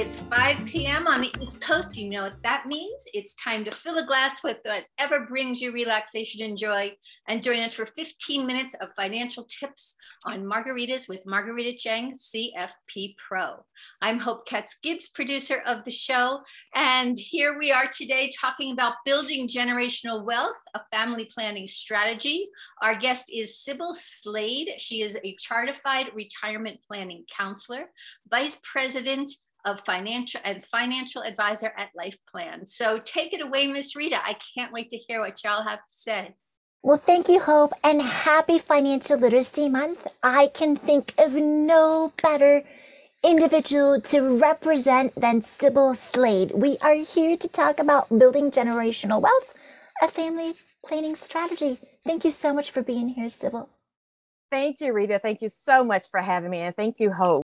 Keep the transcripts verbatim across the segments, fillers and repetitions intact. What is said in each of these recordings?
It's five p.m. on the East Coast. You know what that means. It's time to fill a glass with whatever brings you relaxation and joy, and join us for fifteen minutes of financial tips on margaritas with Margarita Chang, C F P Pro. I'm Hope Katz-Gibbs, producer of the show, and here we are today talking about building generational wealth, a family planning strategy. Our guest is Sybil Slade. She is a chartified retirement planning counselor, vice president of financial and financial advisor at Life Plan. So take it away, Miss Rita. I can't wait to hear what y'all have to say. Well, thank you, Hope, and happy Financial Literacy Month. I can think of no better individual to represent than Sybil Slade. We are here to talk about building generational wealth, a family planning strategy. Thank you so much for being here, Sybil. Thank you, Rita. Thank you so much for having me, and thank you, Hope.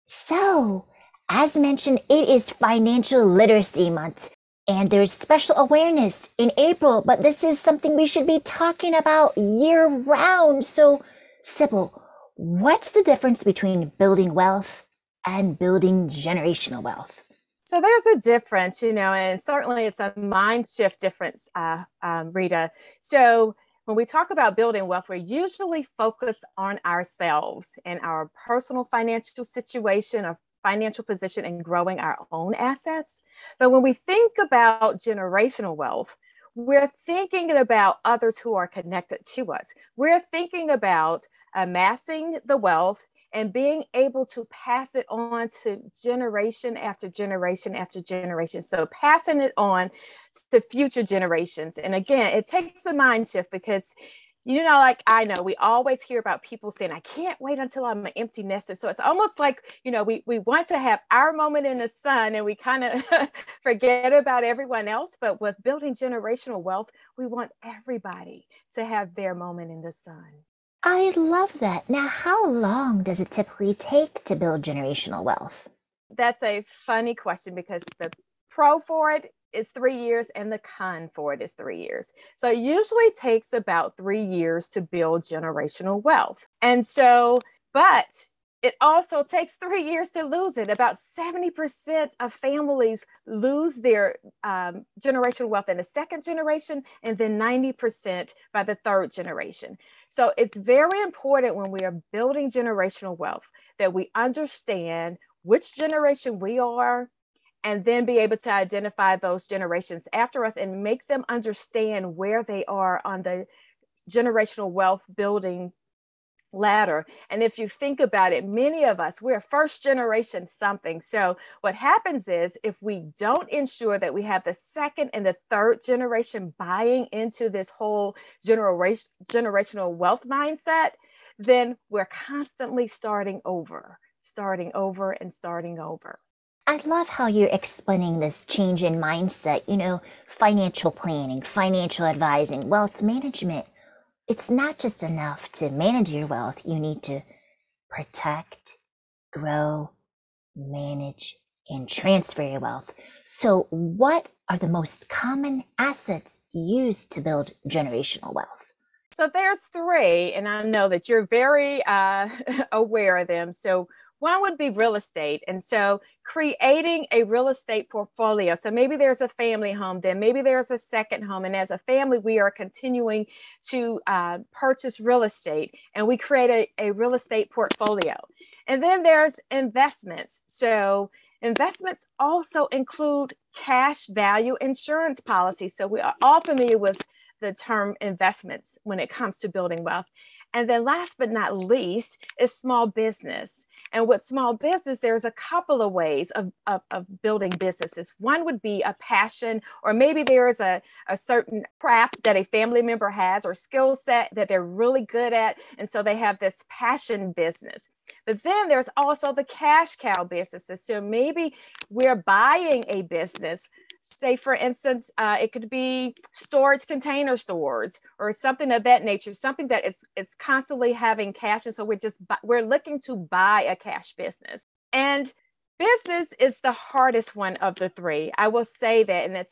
So, as mentioned, it is Financial Literacy Month, and there's special awareness in April, but this is something we should be talking about year-round. So, Sybil, what's the difference between building wealth and building generational wealth? So there's a difference, you know, and certainly it's a mind shift difference, uh, um, Rita. So when we talk about building wealth, we're usually focused on ourselves and our personal financial situation or financial position and growing our own assets. But when we think about generational wealth, we're thinking about others who are connected to us. We're thinking about amassing the wealth and being able to pass it on to generation after generation after generation. So passing it on to future generations. And again, it takes a mind shift because, you know, like I know, we always hear about people saying, I can't wait until I'm an empty nester. So it's almost like, you know, we, we want to have our moment in the sun and we kind of forget about everyone else. But with building generational wealth, we want everybody to have their moment in the sun. I love that. Now, how long does it typically take to build generational wealth? That's a funny question because the pro for it is three years and the con for it is three years. So it usually takes about three years to build generational wealth. And so, but it also takes three years to lose it. About seventy percent of families lose their um, generational wealth in the second generation, and then ninety percent by the third generation. So it's very important when we are building generational wealth that we understand which generation we are, and then be able to identify those generations after us and make them understand where they are on the generational wealth building ladder. And if you think about it, many of us, we're first generation something. So what happens is if we don't ensure that we have the second and the third generation buying into this whole generation, generational wealth mindset, then we're constantly starting over, starting over and starting over. I love how you're explaining this change in mindset, you know, financial planning, financial advising, wealth management. It's not just enough to manage your wealth. You need to protect, grow, manage, and transfer your wealth. So what are the most common assets used to build generational wealth? So there's three, and I know that you're very uh, aware of them. So one would be real estate. And so creating a real estate portfolio. So maybe there's a family home, then maybe there's a second home. And as a family, we are continuing to uh, purchase real estate, and we create a, a real estate portfolio. And then there's investments. So investments also include cash value insurance policies. So we are all familiar with the term investments when it comes to building wealth. And then last but not least is small business. And with small business, there's a couple of ways of, of, of building businesses. One would be a passion, or maybe there is a, a certain craft that a family member has or skill set that they're really good at. And so they have this passion business. But then there's also the cash cow businesses. So maybe we're buying a business. Say, for instance, uh, it could be storage container stores or something of that nature, something that it's it's constantly having cash. And so we're just, we're looking to buy a cash business. And business is the hardest one of the three. I will say that, and it's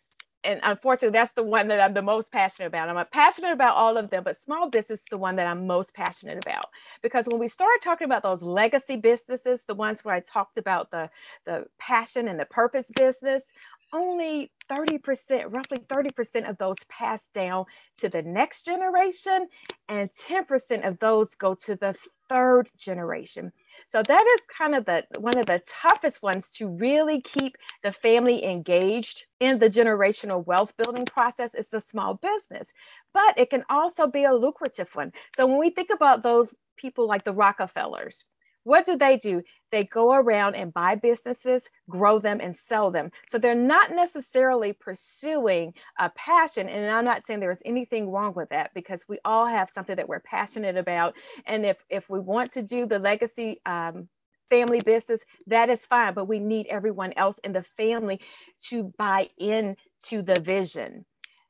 and unfortunately, that's the one that I'm the most passionate about. I'm passionate about all of them, but small business is the one that I'm most passionate about. Because when we start talking about those legacy businesses, the ones where I talked about the, the passion and the purpose business, only thirty percent, roughly thirty percent of those pass down to the next generation, and ten percent of those go to the third generation. So that is kind of the one of the toughest ones to really keep the family engaged in the generational wealth building process is the small business, but it can also be a lucrative one. So when we think about those people like the Rockefellers, what do they do? They go around and buy businesses, grow them, and sell them. So they're not necessarily pursuing a passion. And I'm not saying there is anything wrong with that, because we all have something that we're passionate about. And if, if we want to do the legacy um, family business, that is fine. But we need everyone else in the family to buy into the vision.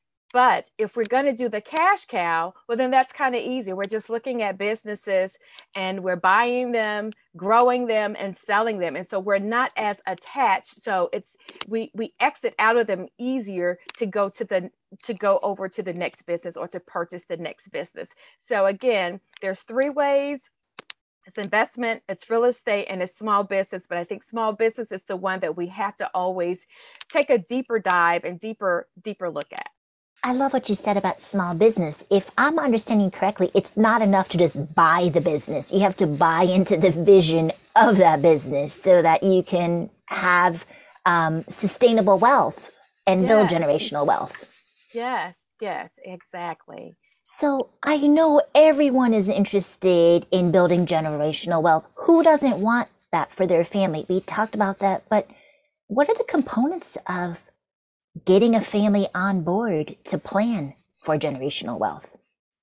But if we're going to do the cash cow, well, then that's kind of easy. We're just looking at businesses and we're buying them, growing them, and selling them. And so we're not as attached. So it's we we exit out of them easier to go to the to go over to the next business or to purchase the next business. So again, there's three ways. It's investment, it's real estate, and it's small business. But I think small business is the one that we have to always take a deeper dive and deeper, deeper look at. I love what you said about small business. If I'm understanding correctly, it's not enough to just buy the business. You have to buy into the vision of that business so that you can have um, sustainable wealth and Yes. build generational wealth. Yes, yes, exactly. So I know everyone is interested in building generational wealth. Who doesn't want that for their family? We talked about that, but what are the components of getting a family on board to plan for generational wealth?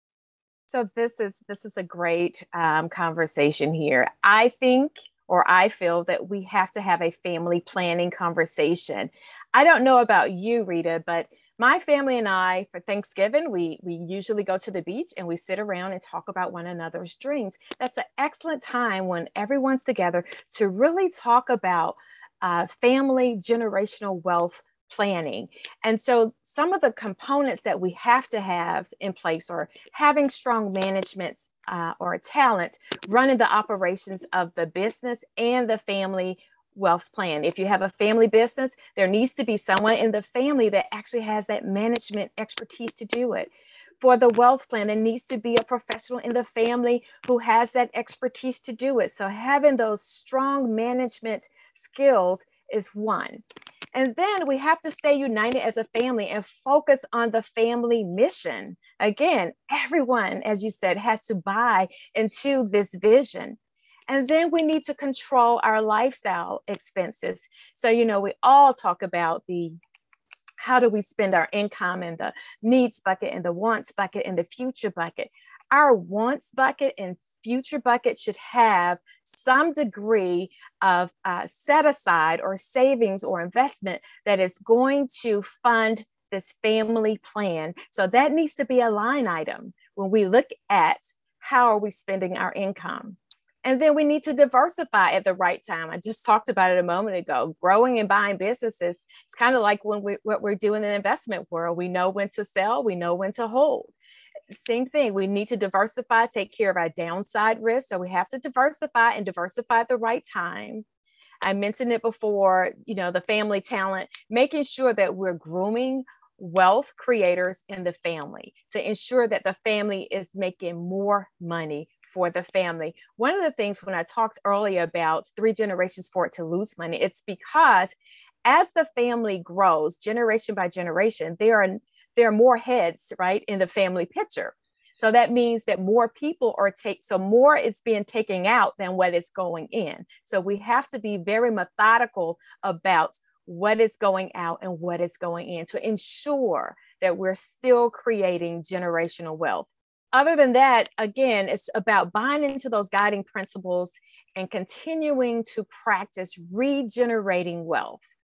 So this is this is a great um, conversation here. I think, or I feel that we have to have a family planning conversation. I don't know about you, Rita, but my family and I, for Thanksgiving, we we usually go to the beach and we sit around and talk about one another's dreams. That's an excellent time when everyone's together to really talk about uh, family generational wealth planning. And so some of the components that we have to have in place are having strong management uh, or talent running the operations of the business and the family wealth plan. If you have a family business, there needs to be someone in the family that actually has that management expertise to do it. For the wealth plan, there needs to be a professional in the family who has that expertise to do it. So having those strong management skills is one. And then we have to stay united as a family and focus on the family mission. Again, everyone, as you said, has to buy into this vision. And then we need to control our lifestyle expenses. So, you know, we all talk about the how do we spend our income and the needs bucket and the wants bucket and the future bucket. Our wants bucket and future bucket should have some degree of uh, set aside or savings or investment that is going to fund this family plan. So that needs to be a line item when we look at how are we spending our income. And then we need to diversify at the right time. I just talked about it a moment ago. Growing and buying businesses, it's kind of like when we, what we're doing in the investment world. We know when to sell, we know when to hold. Same thing, we need to diversify, take care of our downside risk. So we have to diversify and diversify at the right time. I mentioned it before, you know, the family talent, making sure that we're grooming wealth creators in the family to ensure that the family is making more money for the family. One of the things when I talked earlier about three generations for it to lose money, it's because as the family grows generation by generation, there are there are more heads, right, in the family picture. So that means that more people are take, so more is being taken out than what is going in. So we have to be very methodical about what is going out and what is going in to ensure that we're still creating generational wealth. Other than that, again, it's about buying into those guiding principles and continuing to practice regenerating wealth.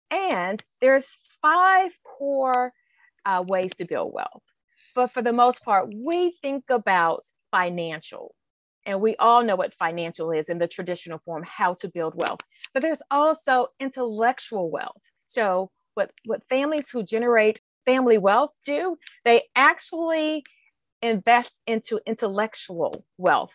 And there's five core uh, ways to build wealth. But for the most part, we think about financial. And we all know what financial is in the traditional form, how to build wealth. But there's also intellectual wealth. So what, what families who generate family wealth do? They actually invest into intellectual wealth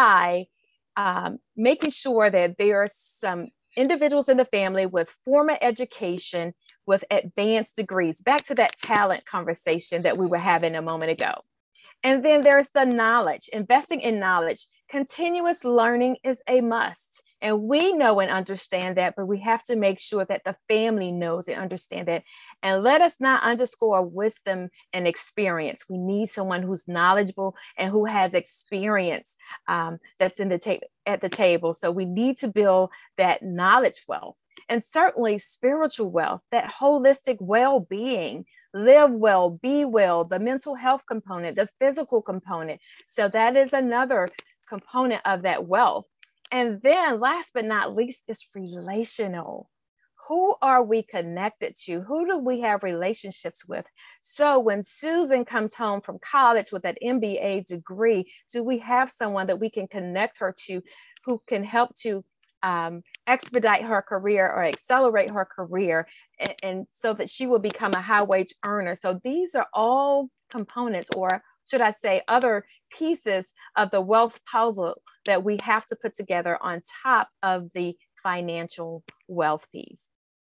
by um, making sure that there are some individuals in the family with formal education, with advanced degrees. Back to that talent conversation that we were having a moment ago. And then there's the knowledge, investing in knowledge. Continuous learning is a must. And we know and understand that, but we have to make sure that the family knows and understand that. And let us not underscore wisdom and experience. We need someone who's knowledgeable and who has experience um, that's in the ta- at the table. So we need to build that knowledge wealth, and certainly spiritual wealth, that holistic well-being. Live well, be well, the mental health component, the physical component. So that is another component of that wealth. And then last but not least is relational. Who are we connected to? Who do we have relationships with? So when Susan comes home from college with that M B A degree, do we have someone that we can connect her to who can help to um, expedite her career or accelerate her career, and, and so that she will become a high wage earner? So these are all components, or should I say other pieces of the wealth puzzle that we have to put together on top of the financial wealth piece.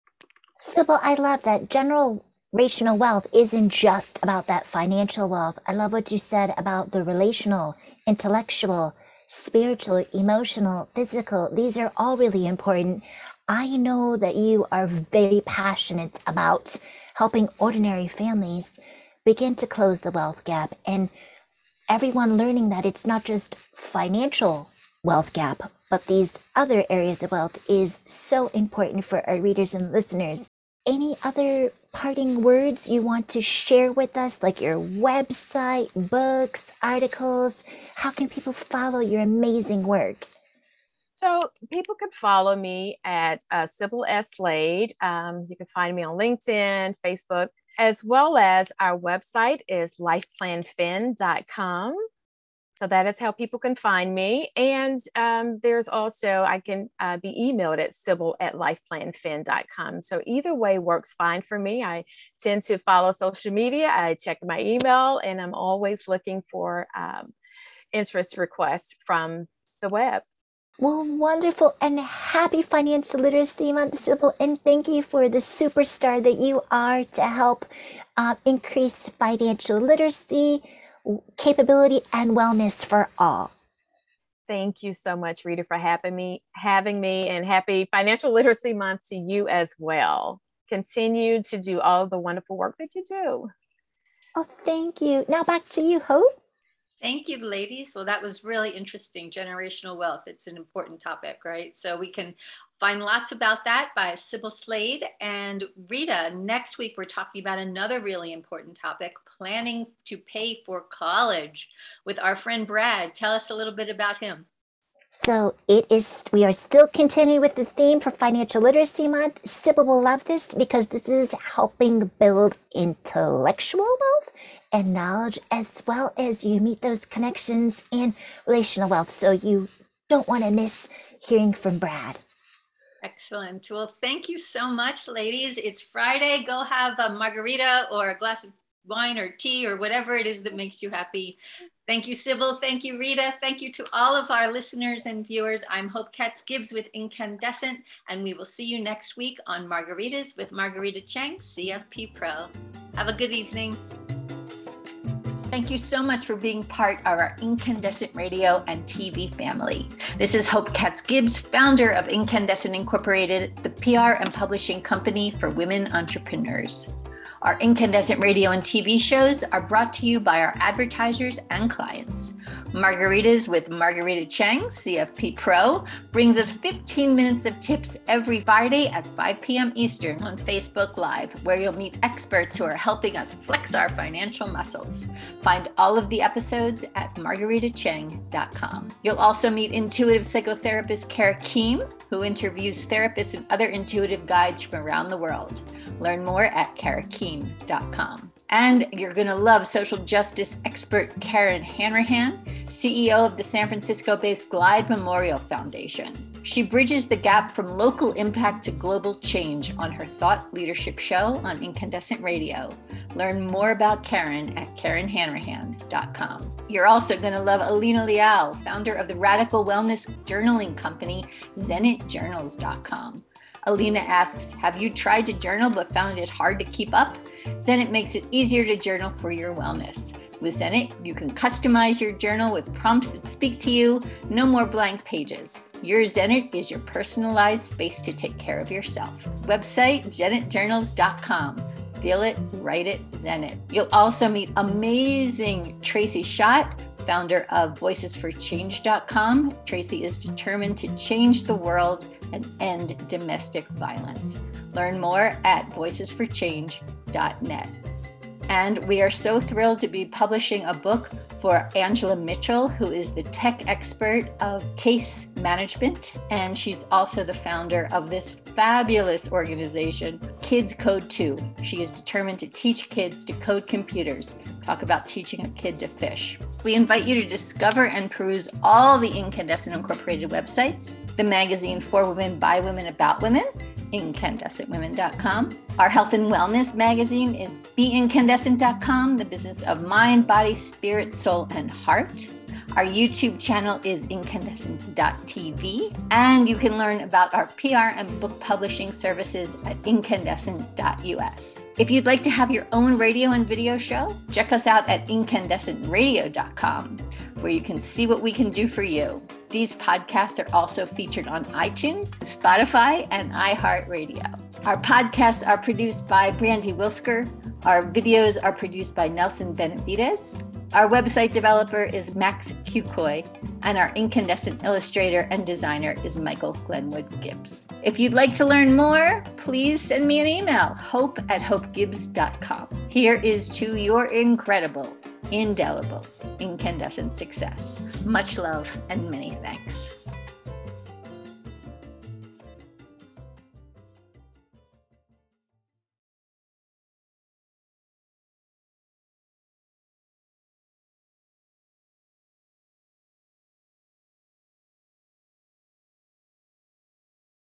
Sybil, I love that. Generational wealth isn't just about that financial wealth. I love what you said about the relational, intellectual, spiritual, emotional, physical. These are all really important. I know that you are very passionate about helping ordinary families begin to close the wealth gap, and everyone learning that it's not just financial wealth gap, but these other areas of wealth is so important for our readers and listeners. Any other parting words you want to share with us, like your website, books, articles? How can people follow your amazing work? So people can follow me at uh, Sybil S. Slade. Um, you can find me on LinkedIn, Facebook, as well as our website is life plan fin dot com. So that is how people can find me. And um, there's also, I can uh, be emailed at Sybil at life plan fin dot com. So either way works fine for me. I tend to follow social media. I check my email, and I'm always looking for um, interest requests from the web. Well, wonderful, and happy Financial Literacy Month, Sybil, and thank you for the superstar that you are to help uh, increase financial literacy, capability, and wellness for all. Thank you so much, Rita, for having me, having me, and happy Financial Literacy Month to you as well. Continue to do all of the wonderful work that you do. Oh, thank you. Now back to you, Hope. Thank you, ladies. Well, that was really interesting. Generational wealth. It's an important topic, right? So we can find lots about that by Sybil Slade. And Rita, next week, we're talking about another really important topic, planning to pay for college with our friend Brad. Tell us a little bit about him. So it is, we are still continuing with the theme for Financial Literacy Month. Sybil will love this because this is helping build intellectual wealth and knowledge, as well as you meet those connections and relational wealth. So you don't want to miss hearing from Brad. Excellent. Well, thank you so much, ladies. It's Friday. Go have a margarita or a glass of wine or tea or whatever it is that makes you happy. Thank you, Sybil. Thank you, Rita. Thank you to all of our listeners and viewers. I'm Hope Katz Gibbs with Incandescent, and we will see you next week on Margaritas with Margarita Cheng, C F P Pro. Have a good evening. Thank you so much for being part of our Incandescent Radio and T V family. This is Hope Katz Gibbs, founder of Incandescent Incorporated, the P R and publishing company for women entrepreneurs. Our Incandescent radio and T V shows are brought to you by our advertisers and clients. Margaritas with Margarita Cheng, C F P Pro, brings us fifteen minutes of tips every Friday at five p.m. Eastern on Facebook Live, where you'll meet experts who are helping us flex our financial muscles. Find all of the episodes at margarita cheng dot com. You'll also meet intuitive psychotherapist Kara Keem, who interviews therapists and other intuitive guides from around the world. Learn more at kara keem dot com. And you're going to love social justice expert Karen Hanrahan, C E O of the San Francisco-based Glide Memorial Foundation. She bridges the gap from local impact to global change on her thought leadership show on Incandescent Radio. Learn more about Karen at karen hanrahan dot com. You're also going to love Alina Liao, founder of the radical wellness journaling company zenit journals dot com. Alina asks, have you tried to journal but found it hard to keep up? Zenit makes it easier to journal for your wellness. With Zenit, you can customize your journal with prompts that speak to you. No more blank pages. Your Zenit is your personalized space to take care of yourself. Website, zenit journals dot com. Feel it, write it, Zenit. You'll also meet amazing Tracy Schott, founder of voices for change dot com. Tracy is determined to change the world and end domestic violence. Learn more at voices for change dot net. And we are so thrilled to be publishing a book for Angela Mitchell, who is the tech expert of case management. And she's also the founder of this fabulous organization, Kids Code two. She is determined to teach kids to code computers. Talk about teaching a kid to fish. We invite you to discover and peruse all the Incandescent Incorporated websites, the magazine For Women, By Women, About Women, incandescent women dot com. Our health and wellness magazine is be incandescent dot com, the business of mind, body, spirit, soul, and heart. Our YouTube channel is incandescent dot t v, and you can learn about our P R and book publishing services at incandescent dot u s. If you'd like to have your own radio and video show, check us out at incandescent radio dot com, where you can see what we can do for you. These podcasts are also featured on iTunes, Spotify, and iHeartRadio. Our podcasts are produced by Brandy Wilsker. Our videos are produced by Nelson Benavides. Our website developer is Max Kukoy, and our incandescent illustrator and designer is Michael Glenwood Gibbs. If you'd like to learn more, please send me an email, hope at hope gibbs dot com. Here is to your incredible, indelible, incandescent success. Much love and many thanks.